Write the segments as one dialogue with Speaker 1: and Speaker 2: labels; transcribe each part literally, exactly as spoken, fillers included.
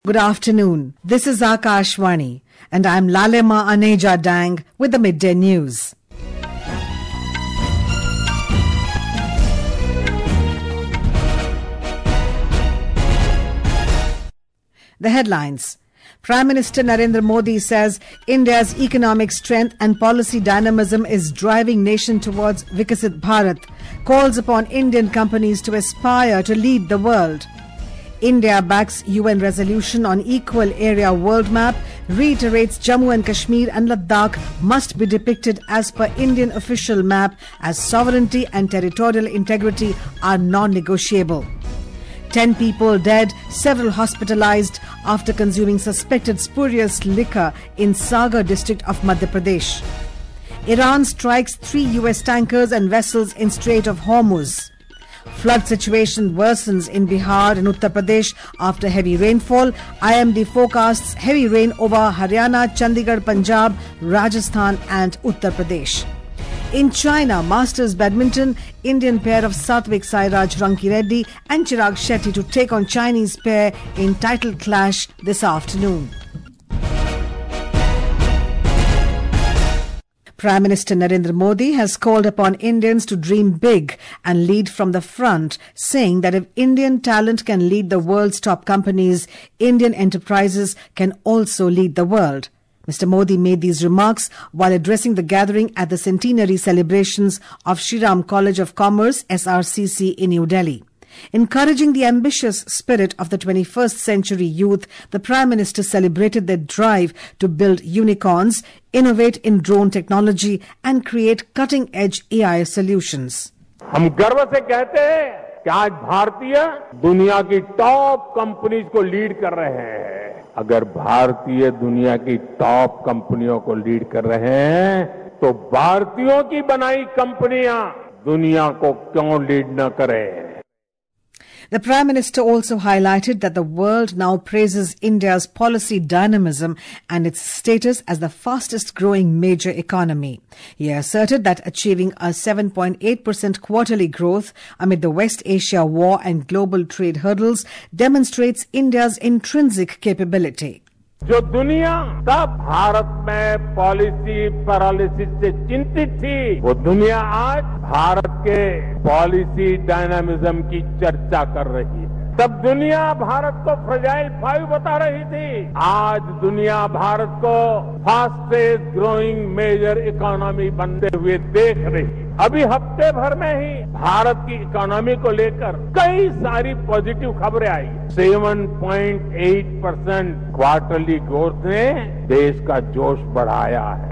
Speaker 1: Good afternoon. This is Akashvani, and I'm Lalema Aneja Dang with the Midday News. The headlines. Prime Minister Narendra Modi says India's economic strength and policy dynamism is driving nation towards Vikasit Bharat, calls upon Indian companies to aspire to lead the world. India backs U N resolution on equal area world map, reiterates Jammu and Kashmir and Ladakh must be depicted as per Indian official map as sovereignty and territorial integrity are non-negotiable. Ten people dead, several hospitalized after consuming suspected spurious liquor in Sagar district of Madhya Pradesh. Iran strikes three U S tankers and vessels in Strait of Hormuz. Flood situation worsens in Bihar and Uttar Pradesh after heavy rainfall. I M D forecasts heavy rain over Haryana, Chandigarh, Punjab, Rajasthan and Uttar Pradesh. In China, Masters Badminton, Indian pair of Satvik Sairaj Rankireddy and Chirag Shetty to take on Chinese pair in title clash this afternoon. Prime Minister Narendra Modi has called upon Indians to dream big and lead from the front, saying that if Indian talent can lead the world's top companies, Indian enterprises can also lead the world. Mister Modi made these remarks while addressing the gathering at the centenary celebrations of Shri Ram College of Commerce S R C C in New Delhi. Encouraging the ambitious spirit of the twenty-first century youth, the Prime Minister celebrated their drive to build unicorns, innovate in drone technology and create cutting-edge A I solutions.
Speaker 2: हम गर्व से कहते हैं कि आज भारतीय दुनिया की टॉप कंपनीज को लीड कर रहे हैं। अगर भारतीय दुनिया की टॉप कंपनियों को लीड कर रहे हैं, तो भारतीयों की बनाई कंपनियां दुनिया को क्यों लीड न करें?
Speaker 1: The Prime Minister also highlighted that the world now praises India's policy dynamism and its status as the fastest growing major economy. He asserted that achieving a seven point eight percent quarterly growth amid the West Asia war and global trade hurdles demonstrates India's intrinsic capability.
Speaker 2: जो दुनिया तब भारत में policy paralysis से चिंतित थी, वो दुनिया आज भारत के पॉलिसी डायनामिज्म की चर्चा कर रही है। तब दुनिया भारत को फ्रेजाइल फाइव बता रही थी, आज दुनिया भारत को फास्टेस्ट ग्रोइंग मेजर इकोनॉमी बनते हुए देख रही है। अभी हफ्ते भर में ही भारत की इकोनॉमी को लेकर कई सारी पॉजिटिव खबरें आई। सात पॉइंट आठ परसेंट क्वार्टरली ग्रोथ ने देश का जोश बढ़ाया है।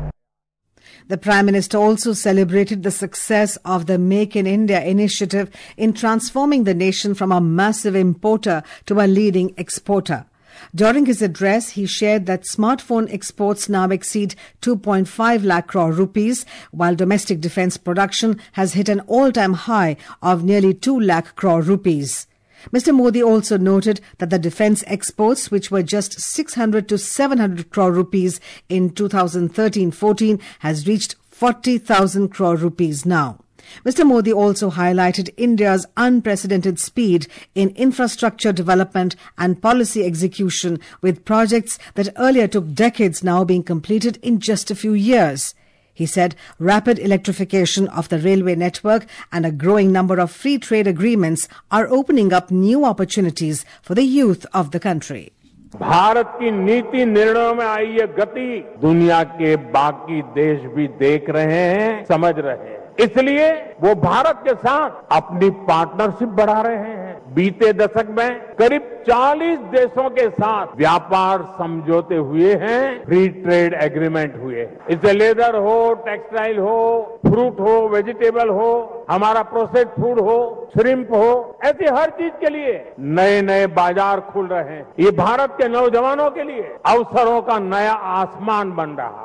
Speaker 1: The Prime Minister also celebrated the success of the Make in India initiative in transforming the nation from a massive importer to a leading exporter. During his address, he shared that smartphone exports now exceed two point five lakh crore rupees, while domestic defense production has hit an all-time high of nearly two lakh crore rupees. Mister Modi also noted that the defense exports, which were just six hundred to seven hundred crore rupees in two thousand thirteen fourteen, has reached forty thousand crore rupees now. Mister Modi also highlighted India's unprecedented speed in infrastructure development and policy execution, with projects that earlier took decades now being completed in just a few years. He said rapid electrification of the railway network and a growing number of free trade agreements are opening up new opportunities for the youth of the country.
Speaker 2: Bharat की नीति निर्णयों में आई ये गति दुनिया के बाकी देश भी देख रहे हैं, समझ रहे हैं। इसलिए वो भारत के साथ अपनी पार्टनरशिप बढ़ा रहे हैं। बीते दशक में करीब चालीस देशों के साथ व्यापार समझौते हुए हैं, फ्री ट्रेड एग्रीमेंट हुए। इससे लेदर हो, टेक्सटाइल हो, फ्रूट हो, वेजिटेबल हो, हमारा प्रोसेस्ड फूड हो, श्रिम्प हो, ऐसी हर चीज के लिए नए नए बाजार खुल रहे हैं। ये भारत के नौजवानों के लिए अवसरों का नया आसमान बन रहा है।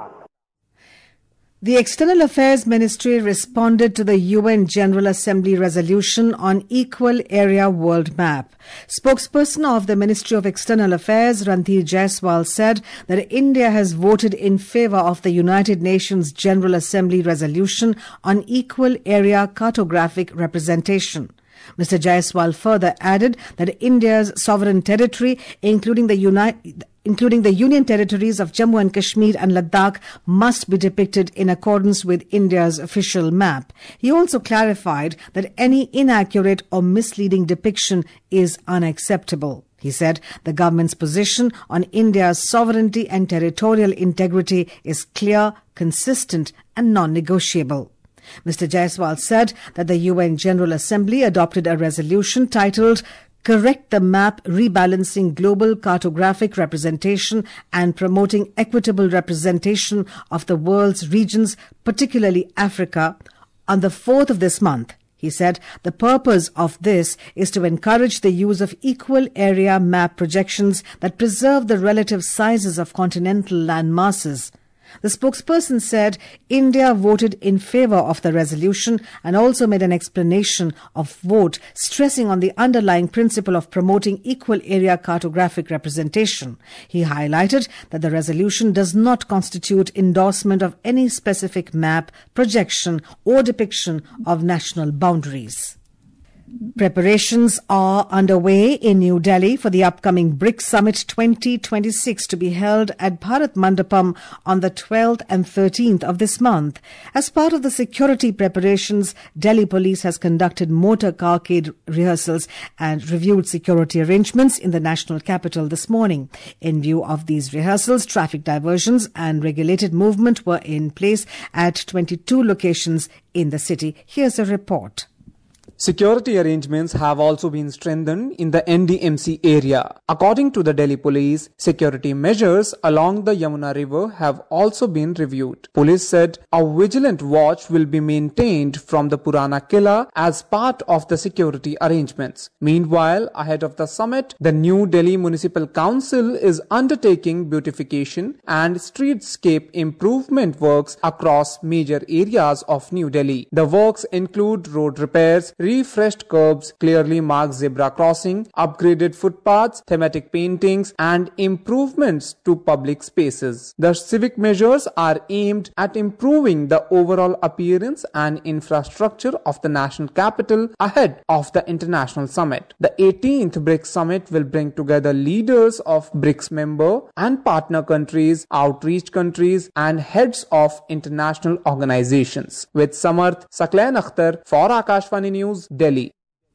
Speaker 1: The External Affairs Ministry responded to the U N General Assembly resolution on Equal Area World Map. Spokesperson of the Ministry of External Affairs, Ranveer Jaiswal, said that India has voted in favor of the United Nations General Assembly resolution on equal area cartographic representation. Mister Jaiswal further added that India's sovereign territory, including the Uni- including the Union territories of Jammu and Kashmir and Ladakh, must be depicted in accordance with India's official map. He also clarified that any inaccurate or misleading depiction is unacceptable. He said the government's position on India's sovereignty and territorial integrity is clear, consistent and non-negotiable. Mister Jaiswal said that the U N General Assembly adopted a resolution titled Correct the Map, Rebalancing Global Cartographic Representation and Promoting Equitable Representation of the World's Regions, particularly Africa, on the fourth of this month. He said the purpose of this is to encourage the use of equal area map projections that preserve the relative sizes of continental land masses. The spokesperson said India voted in favour of the resolution and also made an explanation of vote, stressing on the underlying principle of promoting equal area cartographic representation. He highlighted that the resolution does not constitute endorsement of any specific map, projection or depiction of national boundaries. Preparations are underway in New Delhi for the upcoming BRICS Summit twenty twenty-six to be held at Bharat Mandapam on the twelfth and thirteenth of this month. As part of the security preparations, Delhi Police has conducted motor carcade rehearsals and reviewed security arrangements in the national capital this morning. In view of these rehearsals, traffic diversions and regulated movement were in place at twenty-two locations in the city. Here's a report.
Speaker 3: Security arrangements have also been strengthened in the N D M C area. According to the Delhi Police, security measures along the Yamuna River have also been reviewed. Police said a vigilant watch will be maintained from the Purana Killa as part of the security arrangements. Meanwhile, ahead of the summit, the New Delhi Municipal Council is undertaking beautification and streetscape improvement works across major areas of New Delhi. The works include road repairs, refreshed curbs, clearly marked zebra crossing, upgraded footpaths, thematic paintings, and improvements to public spaces. The civic measures are aimed at improving the overall appearance and infrastructure of the national capital ahead of the international summit. The eighteenth BRICS Summit will bring together leaders of BRICS member and partner countries, outreach countries, and heads of international organizations. With Samarth Saklain Akhtar for Akashvani News, Delhi.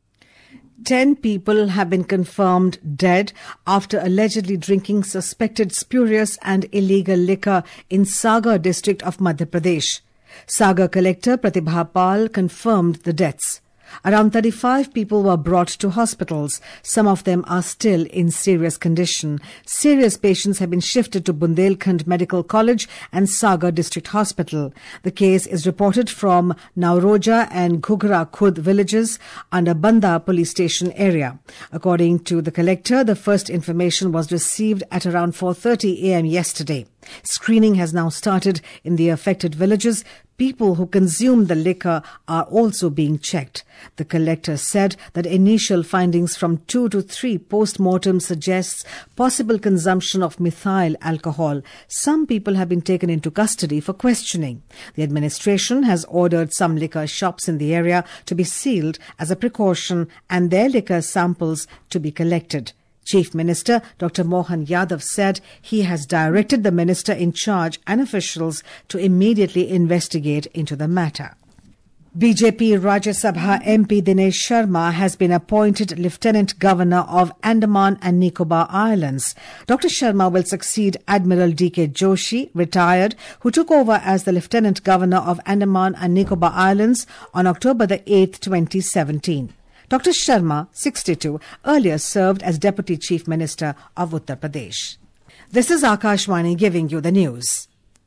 Speaker 1: Ten people have been confirmed dead after allegedly drinking suspected spurious and illegal liquor in Sagar district of Madhya Pradesh. Sagar collector Pratibha Pal confirmed the deaths. Around thirty-five people were brought to hospitals. Some of them are still in serious condition. Serious patients have been shifted to Bundelkhand Medical College and Sagar District Hospital. The case is reported from Nauroja and Ghugra Khud villages under Banda police station area. According to the collector, the first information was received at around four thirty a m yesterday. Screening has now started in the affected villages. People who consume the liquor are also being checked. The collector said that initial findings from two to three post-mortem suggests possible consumption of methyl alcohol. Some people have been taken into custody for questioning. The administration has ordered some liquor shops in the area to be sealed as a precaution and their liquor samples to be collected. Chief Minister Doctor Mohan Yadav said he has directed the minister in charge and officials to immediately investigate into the matter. B J P Rajya Sabha M P Dinesh Sharma has been appointed Lieutenant Governor of Andaman and Nicobar Islands. Doctor Sharma will succeed Admiral D K Joshi, retired, who took over as the Lieutenant Governor of Andaman and Nicobar Islands on October the eighth, twenty seventeen. Doctor Sharma, sixty-two, earlier served as Deputy Chief Minister of Uttar Pradesh. This is Akashvani giving you the news.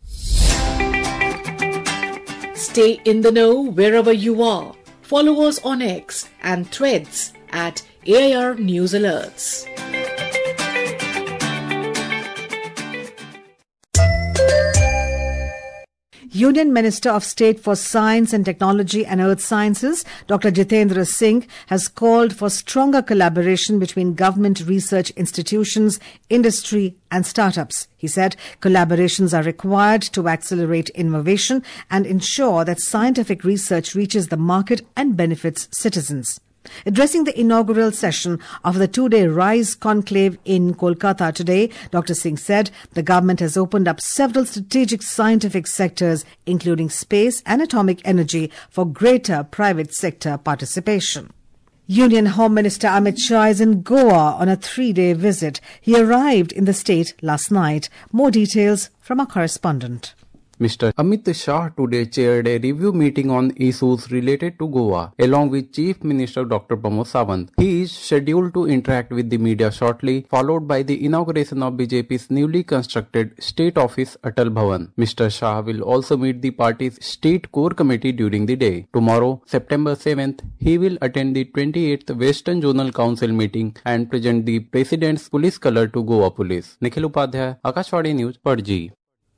Speaker 4: Stay in the know wherever you are. Follow us on X and Threads at A I R News Alerts.
Speaker 1: Union Minister of State for Science and Technology and Earth Sciences, Doctor Jitendra Singh, has called for stronger collaboration between government research institutions, industry and startups. He said collaborations are required to accelerate innovation and ensure that scientific research reaches the market and benefits citizens. Addressing the inaugural session of the two-day RISE conclave in Kolkata today, Doctor Singh said the government has opened up several strategic scientific sectors, including space and atomic energy, for greater private sector participation. Union Home Minister Amit Shah is in Goa on a three-day visit. He arrived in the state last night. More details from our correspondent.
Speaker 5: Mister Amit Shah today chaired a review meeting on issues related to Goa, along with Chief Minister Doctor Pramod Sawant. He is scheduled to interact with the media shortly, followed by the inauguration of B J P's newly constructed state office Atal Bhavan. Mister Shah will also meet the party's state core committee during the day. Tomorrow, September seventh, he will attend the twenty-eighth Western Zonal Council meeting and present the President's police colour to Goa Police. Nikhil Upadhyay, Akashvani News, Padji.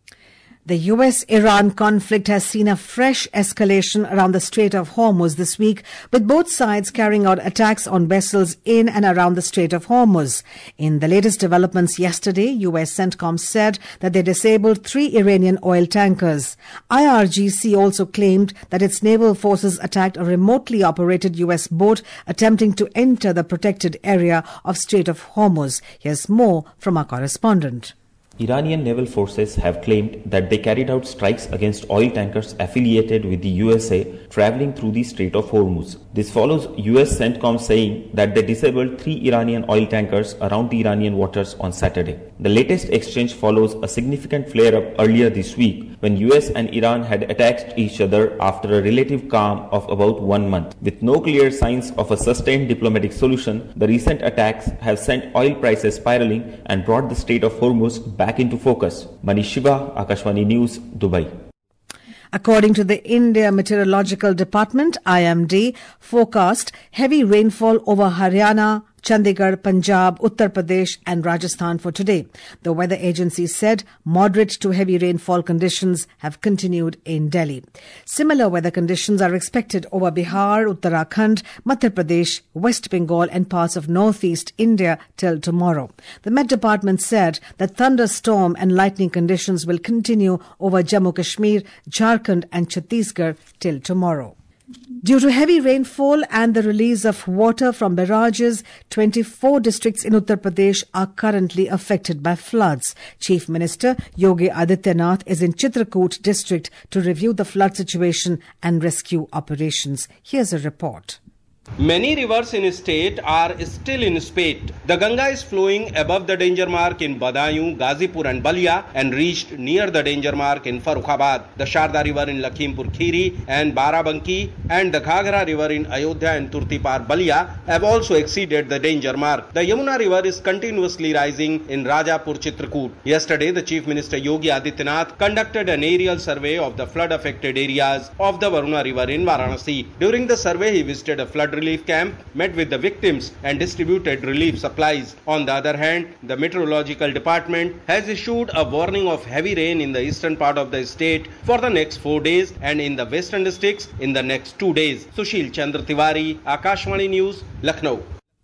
Speaker 1: The U S Iran conflict has seen a fresh escalation around the Strait of Hormuz this week, with both sides carrying out attacks on vessels in and around the Strait of Hormuz. In the latest developments yesterday, U S CENTCOM said that they disabled three Iranian oil tankers. I R G C also claimed that its naval forces attacked a remotely operated U S boat attempting to enter the protected area of Strait of Hormuz. Here's more from our correspondent.
Speaker 6: Iranian naval forces have claimed that they carried out strikes against oil tankers affiliated with the U S A traveling through the Strait of Hormuz. This follows U S CENTCOM saying that they disabled three Iranian oil tankers around the Iranian waters on Saturday. The latest exchange follows a significant flare-up earlier this week when U S and Iran had attacked each other after a relative calm of about one month. With no clear signs of a sustained diplomatic solution, the recent attacks have sent oil prices spiraling and brought the Strait of Hormuz back back into focus. Manish Shiva, Akashvani News, Dubai.
Speaker 1: According to the India Meteorological Department, I M D forecast heavy rainfall over Haryana, Chandigarh, Punjab, Uttar Pradesh and Rajasthan for today. The weather agency said moderate to heavy rainfall conditions have continued in Delhi. Similar weather conditions are expected over Bihar, Uttarakhand, Madhya Pradesh, West Bengal and parts of northeast India till tomorrow. The Met Department said that thunderstorm and lightning conditions will continue over Jammu Kashmir, Jharkhand and Chhattisgarh till tomorrow. Due to heavy rainfall and the release of water from barrages, twenty-four districts in Uttar Pradesh are currently affected by floods. Chief Minister Yogi Adityanath is in Chitrakoot district to review the flood situation and rescue operations. Here's a report.
Speaker 7: Many rivers in the state are still in spate. The Ganga is flowing above the danger mark in Badaयूं, Gazipur and Balia and reached near the danger mark in Farrukhabad. The Sharda River in Lakhimpur Kheri and Barabanki and the Ghaghra River in Ayodhya and Turtipar Balia have also exceeded the danger mark. The Yamuna River is continuously rising in Rajapur Chitrakoot. Yesterday, the Chief Minister Yogi Adityanath conducted an aerial survey of the flood-affected areas of the Varuna River in Varanasi. During the survey, he visited a flood relief camp, met with the victims and distributed relief supplies. On the other hand, the Meteorological Department has issued a warning of heavy rain in the eastern part of the state for the next four days and in the western districts in the next two days. Sushil Chandra Tiwari, Akashvani News, Lucknow.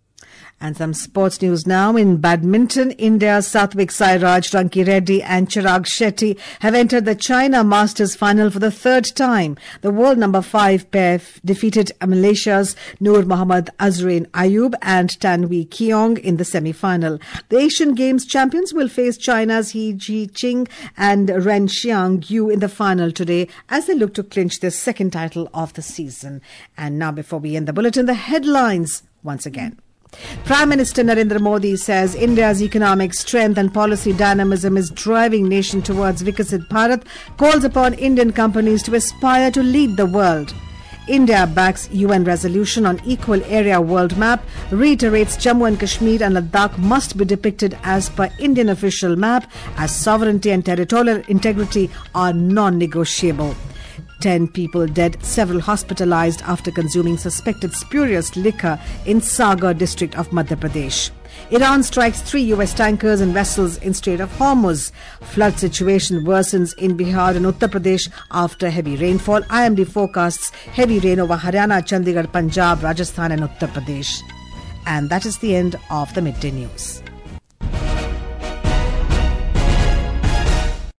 Speaker 1: And some sports news now. In badminton, India's Satvik Sairaj, Ranki Reddy and Chirag Shetty have entered the China Masters final for the third time. The world number five pair defeated Malaysia's Noor Mohammad Azrain Ayub and Tan Wee Keong in the semi-final. The Asian Games champions will face China's He Jiqing and Ren Xiang Yu in the final today as they look to clinch their second title of the season. And now, before we end the bulletin, the headlines once again. Prime Minister Narendra Modi says India's economic strength and policy dynamism is driving nation towards Vikasit Bharat, calls upon Indian companies to aspire to lead the world. India backs U N resolution on equal area world map, reiterates Jammu and Kashmir and Ladakh must be depicted as per Indian official map as sovereignty and territorial integrity are non-negotiable. Ten people dead, several hospitalized after consuming suspected spurious liquor in Sagar district of Madhya Pradesh. Iran strikes three U S tankers and vessels in Strait of Hormuz. Flood situation worsens in Bihar and Uttar Pradesh after heavy rainfall. I M D forecasts heavy rain over Haryana, Chandigarh, Punjab, Rajasthan and Uttar Pradesh. And that is the end of the Midday News.